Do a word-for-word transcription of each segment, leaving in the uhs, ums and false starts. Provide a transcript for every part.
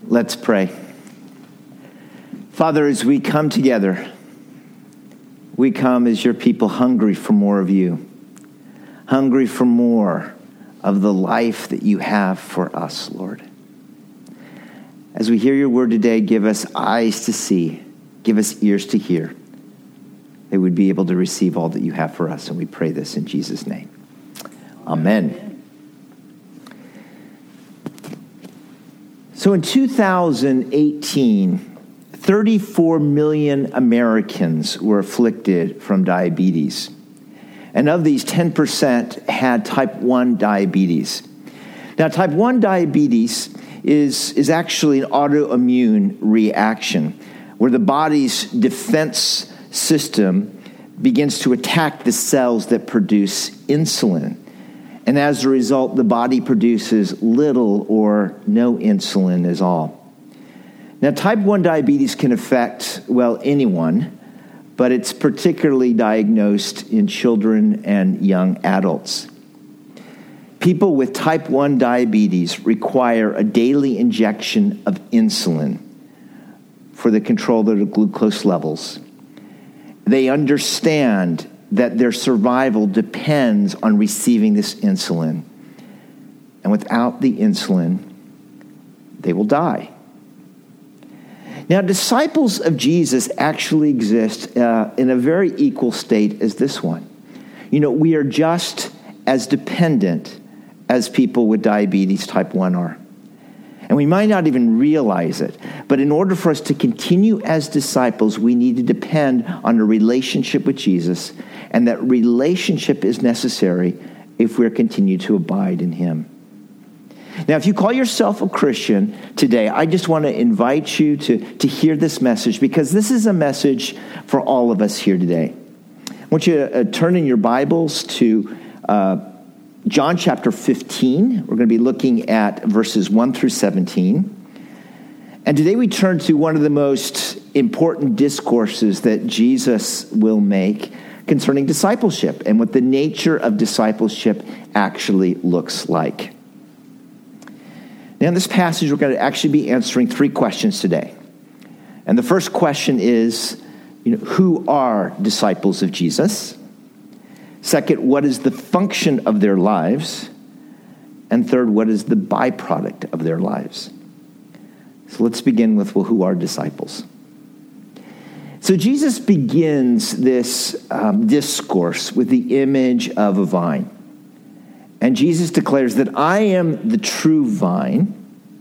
Let's pray. Father, as we come together, we come as your people hungry for more of you, hungry for more of the life that you have for us, Lord. As we hear your word today, give us eyes to see, give us ears to hear, that we'd be able to receive all that you have for us. And we pray this in Jesus' name. Amen. So in two thousand eighteen, thirty-four million Americans were afflicted from diabetes. And of these, ten percent had type one diabetes. Now, type one diabetes is, is actually an autoimmune reaction where the body's defense system begins to attack the cells that produce insulin. And as a result, the body produces little or no insulin at all. Now, type one diabetes can affect, well, anyone, but it's particularly diagnosed in children and young adults. People with type one diabetes require a daily injection of insulin for the control of their glucose levels. They understand that their survival depends on receiving this insulin. And without the insulin, they will die. Now, disciples of Jesus actually exist uh, in a very equal state as this one. You know, we are just as dependent as people with diabetes type one are. And we might not even realize it. But in order for us to continue as disciples, we need to depend on a relationship with Jesus. And that relationship is necessary if we're continue to abide in him. Now, if you call yourself a Christian today, I just want to invite you to, to hear this message, because this is a message for all of us here today. I want you to uh, turn in your Bibles to uh, John chapter fifteen. We're going to be looking at verses one through seventeen. And today we turn to one of the most important discourses that Jesus will make concerning discipleship and what the nature of discipleship actually looks like. Now, in this passage, we're going to actually be answering three questions today. And the first question is, you know, who are disciples of Jesus? Second, what is the function of their lives? And third, what is the byproduct of their lives? So let's begin with, well, who are disciples? So Jesus begins this um, discourse with the image of a vine. And Jesus declares that I am the true vine.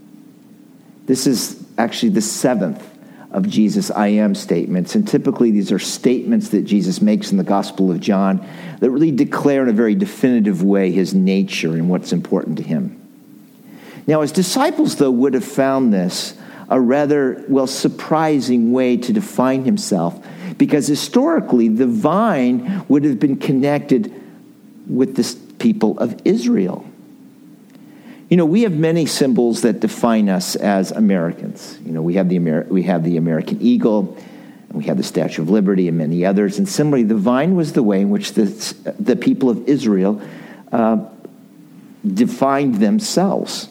This is actually the seventh of Jesus' I am statements. And typically these are statements that Jesus makes in the Gospel of John that really declare in a very definitive way his nature and what's important to him. Now, his disciples, though, would have found this a rather, well, surprising way to define himself, because historically the vine would have been connected with the people of Israel. You know, we have many symbols that define us as Americans. You know, we have the Amer- we have the American eagle, and we have the Statue of Liberty, and many others. And similarly, the vine was the way in which the the people of Israel uh, defined themselves.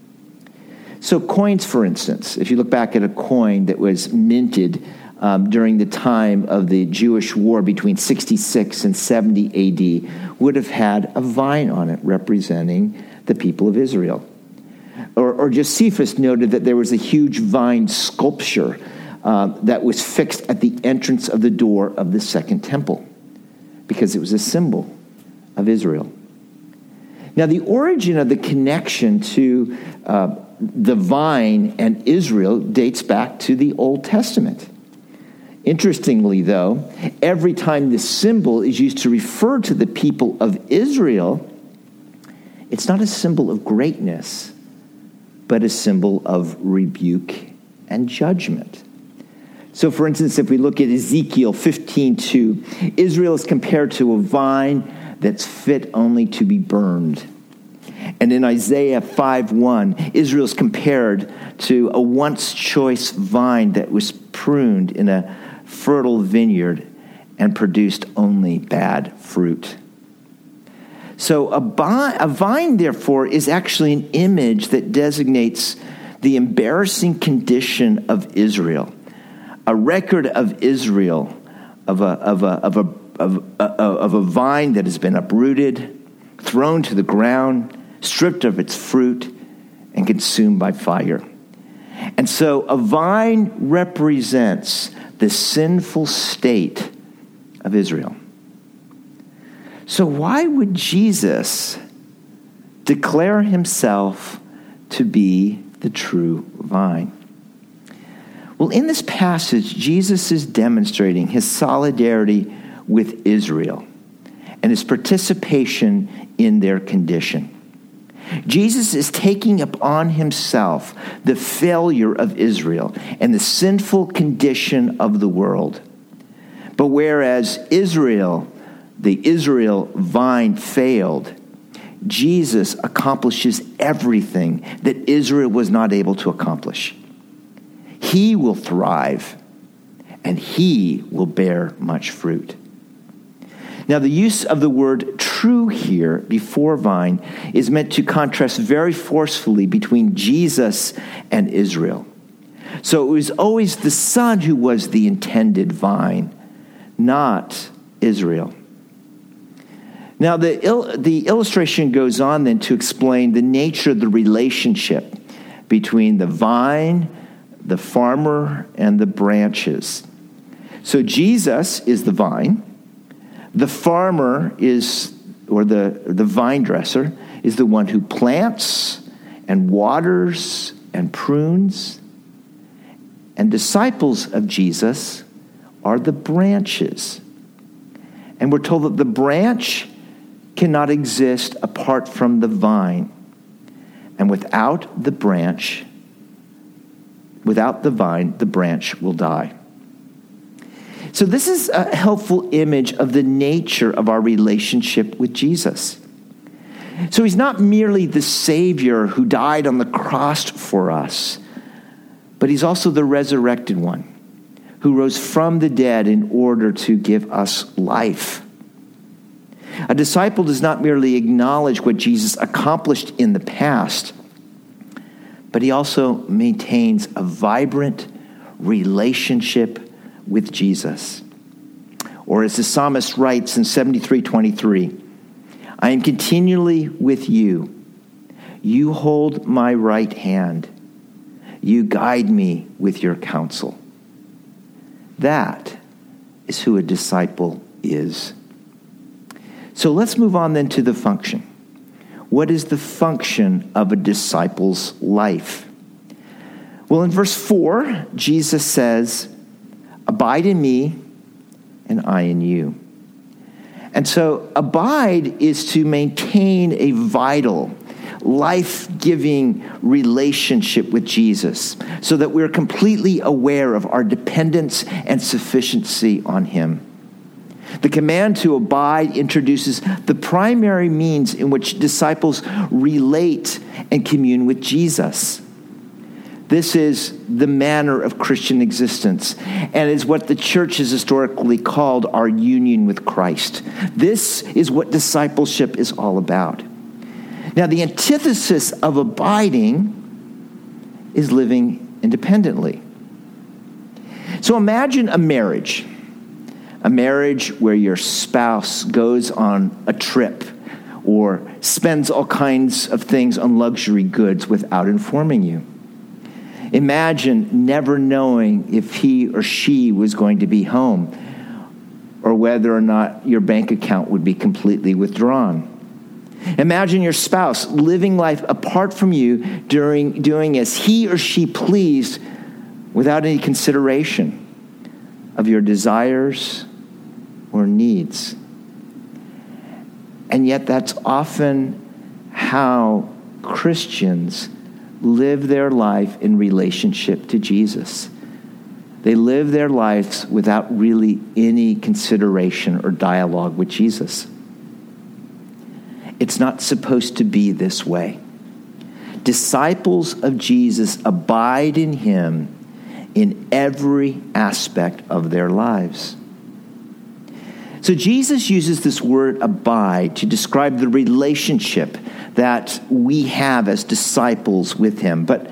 So coins, for instance, if you look back at a coin that was minted um, during the time of the Jewish war between sixty-six and seventy A D, would have had a vine on it representing the people of Israel. Or, or Josephus noted that there was a huge vine sculpture uh, that was fixed at the entrance of the door of the Second Temple, because it was a symbol of Israel. Now, the origin of the connection to uh, the vine and Israel dates back to the Old Testament. Interestingly, though, every time this symbol is used to refer to the people of Israel, it's not a symbol of greatness, but a symbol of rebuke and judgment. So, for instance, if we look at Ezekiel fifteen two, Israel is compared to a vine that's fit only to be burned. And in Isaiah five one, Israel is compared to a once choice vine that was pruned in a fertile vineyard and produced only bad fruit. So a vine, a vine, therefore, is actually an image that designates the embarrassing condition of Israel, a record of Israel, of a, of a, of a, of a, of a vine that has been uprooted, thrown to the ground, stripped of its fruit, and consumed by fire. And so a vine represents the sinful state of Israel. So why would Jesus declare himself to be the true vine? Well, in this passage, Jesus is demonstrating his solidarity with Israel and his participation in their condition. Jesus is taking upon himself the failure of Israel and the sinful condition of the world. But whereas Israel, the Israel vine, failed, Jesus accomplishes everything that Israel was not able to accomplish. He will thrive, and he will bear much fruit. Now, the use of the word true here before vine is meant to contrast very forcefully between Jesus and Israel. So it was always the Son who was the intended vine, not Israel. Now, the, il- the illustration goes on then to explain the nature of the relationship between the vine, the farmer, and the branches. So Jesus is the vine. The farmer is, or the, the vine dresser, is the one who plants and waters and prunes. And disciples of Jesus are the branches. And we're told that the branch cannot exist apart from the vine. And without the branch, without the vine, the branch will die. So this is a helpful image of the nature of our relationship with Jesus. So he's not merely the Savior who died on the cross for us, but he's also the resurrected one who rose from the dead in order to give us life. A disciple does not merely acknowledge what Jesus accomplished in the past, but he also maintains a vibrant relationship with Jesus. Or as the psalmist writes in seventy-three twenty-three, I am continually with you. You hold my right hand. You guide me with your counsel. That is who a disciple is. So let's move on then to the function. What is the function of a disciple's life? Well, in verse four, Jesus says, abide in me, and I in you. And so abide is to maintain a vital, life-giving relationship with Jesus so that we're completely aware of our dependence and sufficiency on him. The command to abide introduces the primary means in which disciples relate and commune with Jesus. This is the manner of Christian existence, and is what the church has historically called our union with Christ. This is what discipleship is all about. Now, the antithesis of abiding is living independently. So imagine a marriage, a marriage where your spouse goes on a trip or spends all kinds of things on luxury goods without informing you. Imagine never knowing if he or she was going to be home or whether or not your bank account would be completely withdrawn. Imagine your spouse living life apart from you, during, doing as he or she pleased without any consideration of your desires or needs. And yet that's often how Christians live their life in relationship to Jesus. They live their lives without really any consideration or dialogue with Jesus. It's not supposed to be this way. Disciples of Jesus abide in him in every aspect of their lives. So Jesus uses this word abide to describe the relationship that we have as disciples with him. But,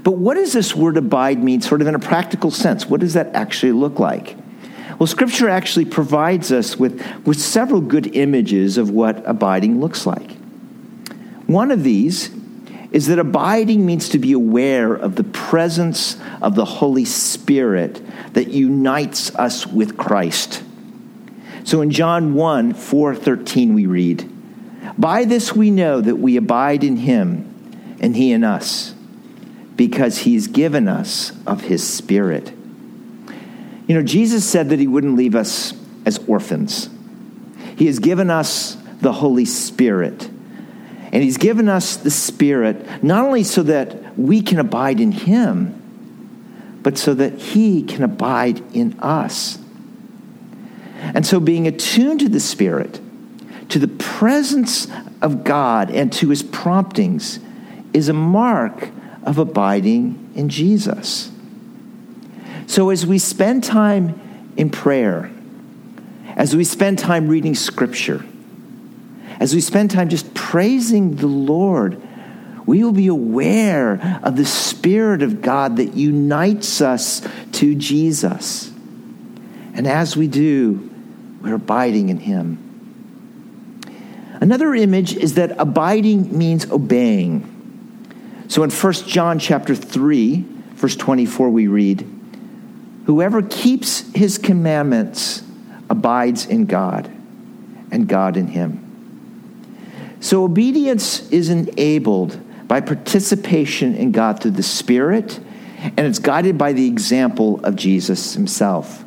But what does this word abide mean sort of in a practical sense? What does that actually look like? Well, Scripture actually provides us with, with several good images of what abiding looks like. One of these is that abiding means to be aware of the presence of the Holy Spirit that unites us with Christ. So in John one, four, thirteen, we read, "By this we know that we abide in him, and he in us, because he's given us of his Spirit." You know, Jesus said that he wouldn't leave us as orphans. He has given us the Holy Spirit. And he's given us the Spirit not only so that we can abide in him, but so that he can abide in us. And so being attuned to the Spirit, to the presence of God, and to his promptings is a mark of abiding in Jesus. So as we spend time in prayer, as we spend time reading Scripture, as we spend time just praising the Lord, we will be aware of the Spirit of God that unites us to Jesus. And as we do, we're abiding in him. Another image is that abiding means obeying. So in First John chapter three, verse twenty-four, we read, "Whoever keeps his commandments abides in God, and God in him." So obedience is enabled by participation in God through the Spirit, and it's guided by the example of Jesus himself.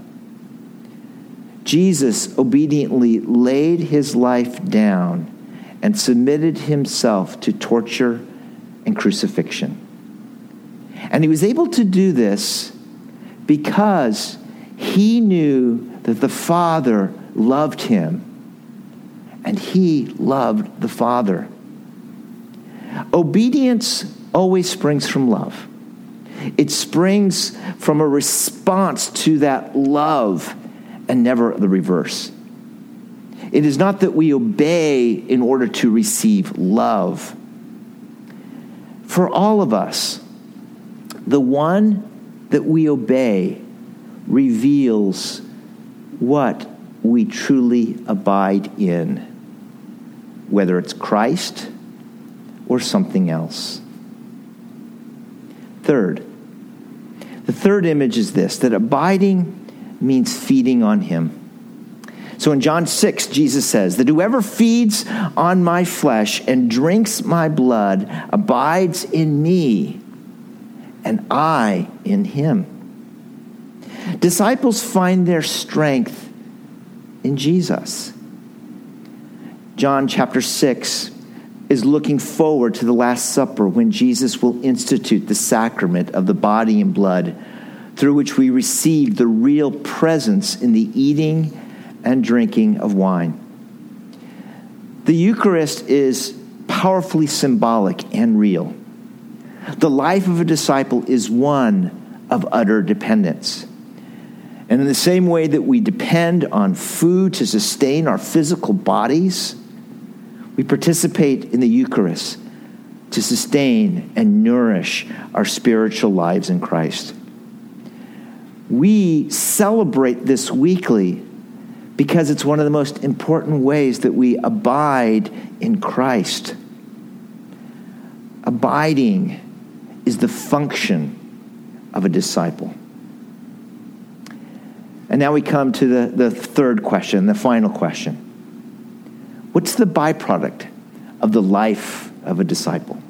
Jesus obediently laid his life down and submitted himself to torture and crucifixion. And he was able to do this because he knew that the Father loved him, and he loved the Father. Obedience always springs from love. It springs from a response to that love, and never the reverse. It is not that we obey in order to receive love. For all of us, the one that we obey reveals what we truly abide in, whether it's Christ or something else. Third, the third image is this, that abiding means feeding on him. So in John six, Jesus says that whoever feeds on my flesh and drinks my blood abides in me, and I in him. Disciples find their strength in Jesus. John chapter six is looking forward to the Last Supper, when Jesus will institute the sacrament of the body and blood, through which we receive the real presence in the eating and drinking of wine. The Eucharist is powerfully symbolic and real. The life of a disciple is one of utter dependence. And in the same way that we depend on food to sustain our physical bodies, we participate in the Eucharist to sustain and nourish our spiritual lives in Christ. We celebrate this weekly because it's one of the most important ways that we abide in Christ. Abiding is the function of a disciple. And now we come to the, the third question, the final question. What's the byproduct of the life of a disciple?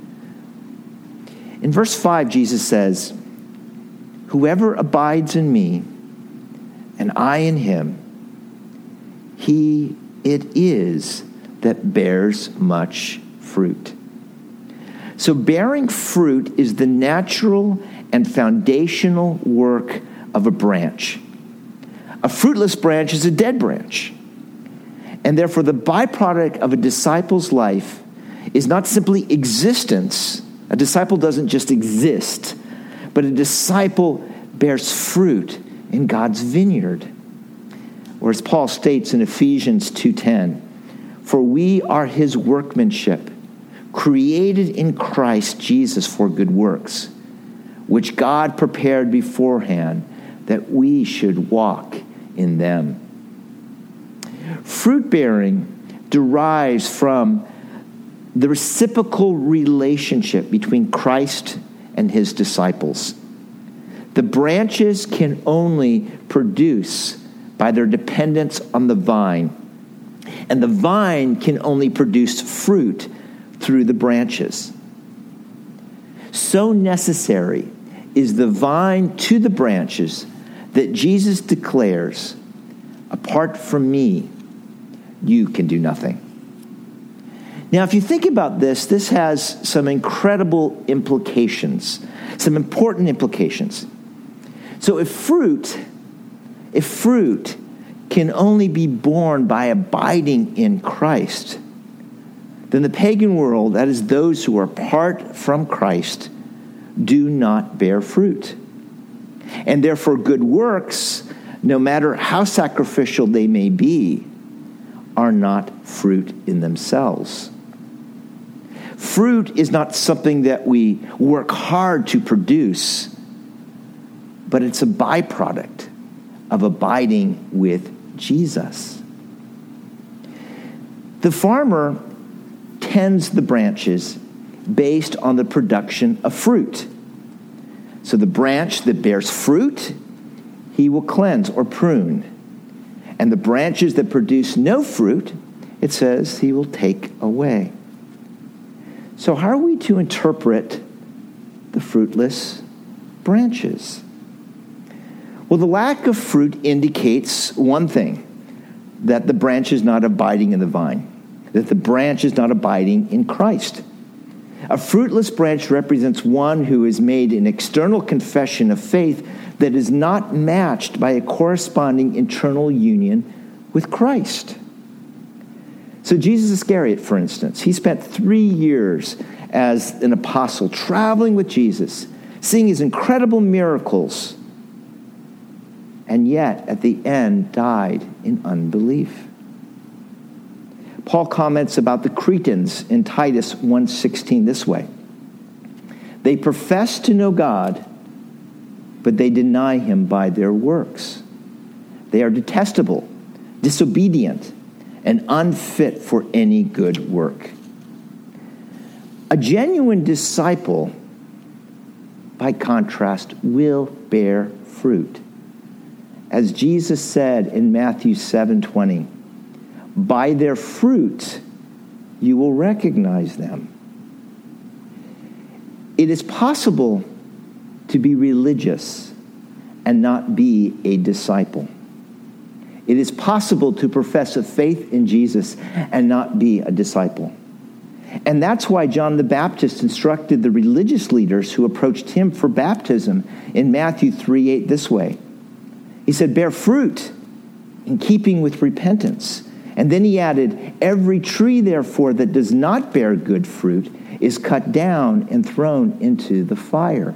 In verse five, Jesus says, "Whoever abides in me, and I in him, he it is that bears much fruit." So bearing fruit is the natural and foundational work of a branch. A fruitless branch is a dead branch. And therefore, the byproduct of a disciple's life is not simply existence. A disciple doesn't just exist, but a disciple bears fruit in God's vineyard. Or as Paul states in Ephesians two ten, "For we are his workmanship, created in Christ Jesus for good works, which God prepared beforehand that we should walk in them. Fruit bearing derives from the reciprocal relationship between Christ and his disciples. The branches can only produce by their dependence on the vine, and the vine can only produce fruit through the branches. So necessary is the vine to the branches that Jesus declares, apart from me, you can do nothing. Now, if you think about this, this has some incredible implications, some important implications. So if fruit, if fruit can only be borne by abiding in Christ, then the pagan world, that is those who are apart from Christ, do not bear fruit. And therefore good works, no matter how sacrificial they may be, are not fruit in themselves. Fruit is not something that we work hard to produce, but it's a byproduct of abiding with Jesus. The farmer tends the branches based on the production of fruit. So the branch that bears fruit, he will cleanse or prune. And the branches that produce no fruit, it says he will take away. So how are we to interpret the fruitless branches? Well, the lack of fruit indicates one thing, that the branch is not abiding in the vine, that the branch is not abiding in Christ. A fruitless branch represents one who has made an external confession of faith that is not matched by a corresponding internal union with Christ. So Jesus Iscariot, for instance, he spent three years as an apostle, traveling with Jesus, seeing his incredible miracles, and yet at the end died in unbelief. Paul comments about the Cretans in Titus one sixteen this way: they profess to know God, but they deny him by their works. They are detestable, disobedient, and unfit for any good work. A genuine disciple, by contrast, will bear fruit. As Jesus said in Matthew seven twenty, by their fruit you will recognize them. It is possible to be religious and not be a disciple. It is possible to profess a faith in Jesus and not be a disciple. And that's why John the Baptist instructed the religious leaders who approached him for baptism in Matthew three eight this way. He said, bear fruit in keeping with repentance. And then he added, every tree, therefore, that does not bear good fruit is cut down and thrown into the fire.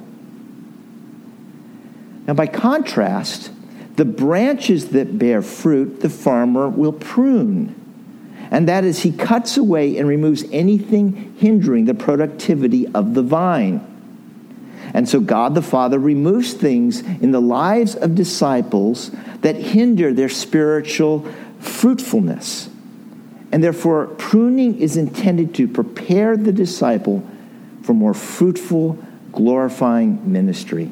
Now, by contrast, the branches that bear fruit, the farmer will prune. And that is, he cuts away and removes anything hindering the productivity of the vine. And so God the Father removes things in the lives of disciples that hinder their spiritual fruitfulness. And therefore, pruning is intended to prepare the disciple for more fruitful, glorifying ministry.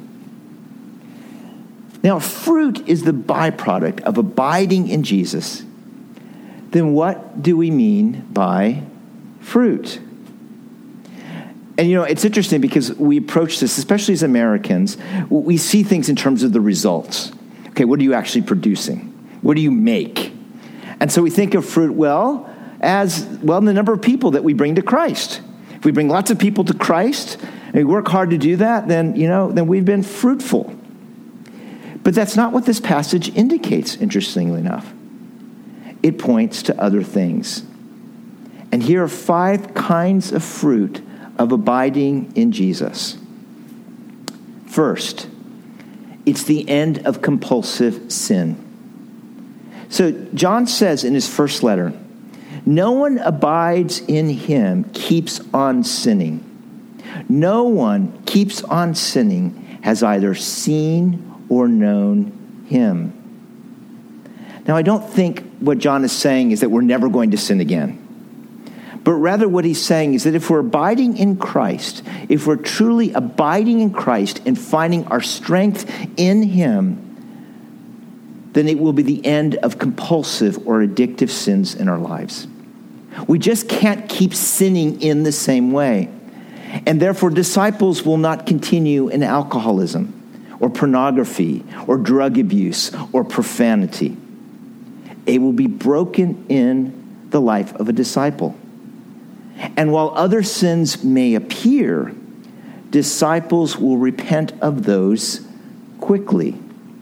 Now, if fruit is the byproduct of abiding in Jesus, then what do we mean by fruit? And, you know, it's interesting because we approach this, especially as Americans, we see things in terms of the results. Okay, what are you actually producing? What do you make? And so we think of fruit, well, as, well, the number of people that we bring to Christ. If we bring lots of people to Christ, and we work hard to do that, then, you know, then we've been fruitful. But that's not what this passage indicates, interestingly enough. It points to other things. And here are five kinds of fruit of abiding in Jesus. First, it's the end of compulsive sin. So John says in his first letter, no one abides in him keeps on sinning. No one keeps on sinning has either seen or known him. Now, I don't think what John is saying is that we're never going to sin again. But rather what he's saying is that if we're abiding in Christ, if we're truly abiding in Christ and finding our strength in him, then it will be the end of compulsive or addictive sins in our lives. We just can't keep sinning in the same way. And therefore, disciples will not continue in alcoholism or pornography or drug abuse or profanity. It will be broken in the life of a disciple. And while other sins may appear, disciples will repent of those quickly.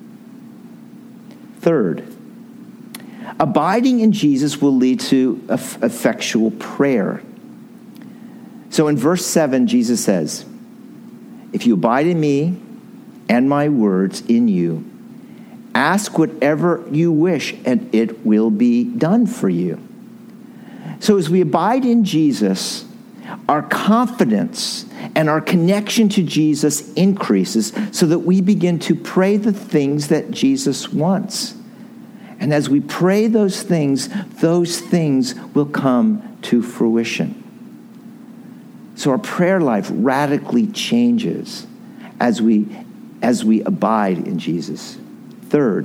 Third, abiding in Jesus will lead to effectual prayer. So in verse seven, Jesus says, "If you abide in me and my words in you, ask whatever you wish and it will be done for you." So as we abide in Jesus, our confidence and our connection to Jesus increases so that we begin to pray the things that Jesus wants. And as we pray those things, those things will come to fruition. So our prayer life radically changes as we, as we abide in Jesus. Third,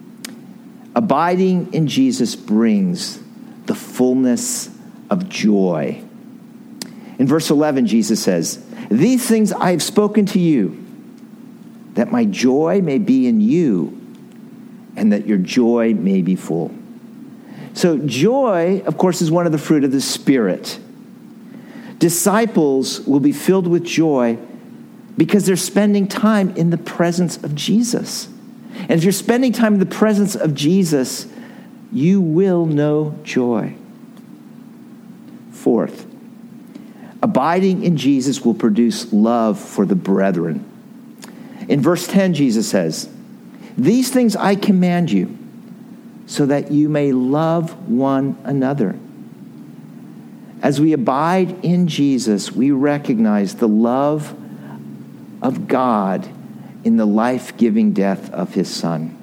abiding in Jesus brings the fullness of joy. In verse eleven, Jesus says, "These things I have spoken to you, that my joy may be in you, and that your joy may be full." So joy, of course, is one of the fruit of the Spirit. Disciples will be filled with joy because they're spending time in the presence of Jesus. And if you're spending time in the presence of Jesus, you will know joy. Fourth, abiding in Jesus will produce love for the brethren. In verse ten, Jesus says, "These things I command you, so that you may love one another." As we abide in Jesus, we recognize the love of God in the life-giving death of his Son.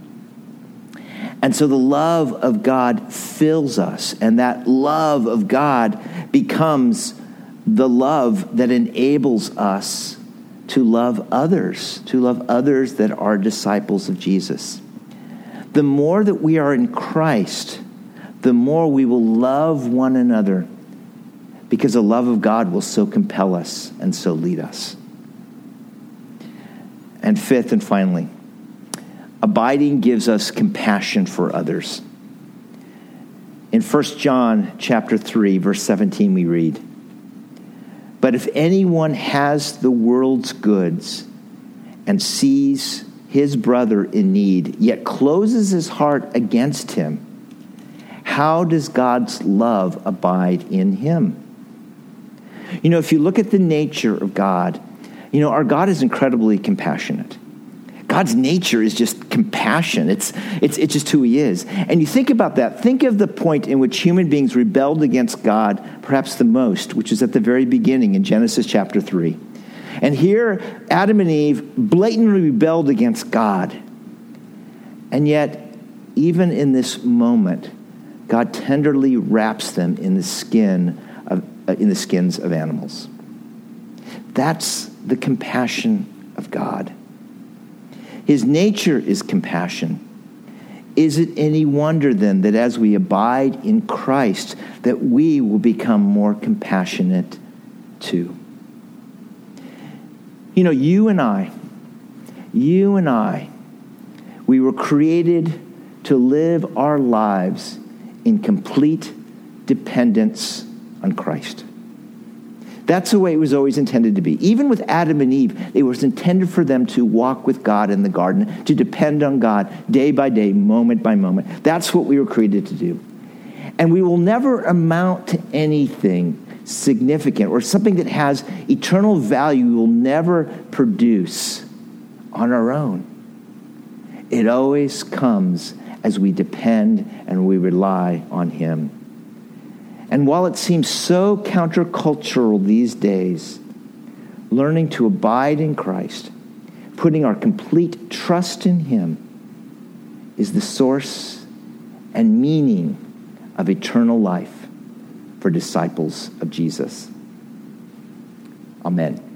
And so the love of God fills us, and that love of God becomes the love that enables us to love others, to love others that are disciples of Jesus. The more that we are in Christ, the more we will love one another, because the love of God will so compel us and so lead us. And fifth and finally, abiding gives us compassion for others. In First John chapter three, verse seventeen, we read, "But if anyone has the world's goods and sees his brother in need, yet closes his heart against him, how does God's love abide in him?" You know, if you look at the nature of God, you know, our God is incredibly compassionate. God's nature is just compassion. It's, it's, it's just who he is. And you think about that. Think of the point in which human beings rebelled against God, perhaps the most, which is at the very beginning in Genesis chapter three. And here, Adam and Eve blatantly rebelled against God. And yet, even in this moment, God tenderly wraps them in the skin of, uh, in the skins of animals. That's the compassion of God. His nature is compassion. Is it any wonder then that as we abide in Christ, that we will become more compassionate too? You know, you and I, you and I, we were created to live our lives in complete dependence on Christ. That's the way it was always intended to be. Even with Adam and Eve, it was intended for them to walk with God in the garden, to depend on God day by day, moment by moment. That's what we were created to do. And we will never amount to anything significant or something that has eternal value we will never produce on our own. It always comes as we depend and we rely on him. And while it seems so countercultural these days, learning to abide in Christ, putting our complete trust in him, is the source and meaning of eternal life for disciples of Jesus. Amen.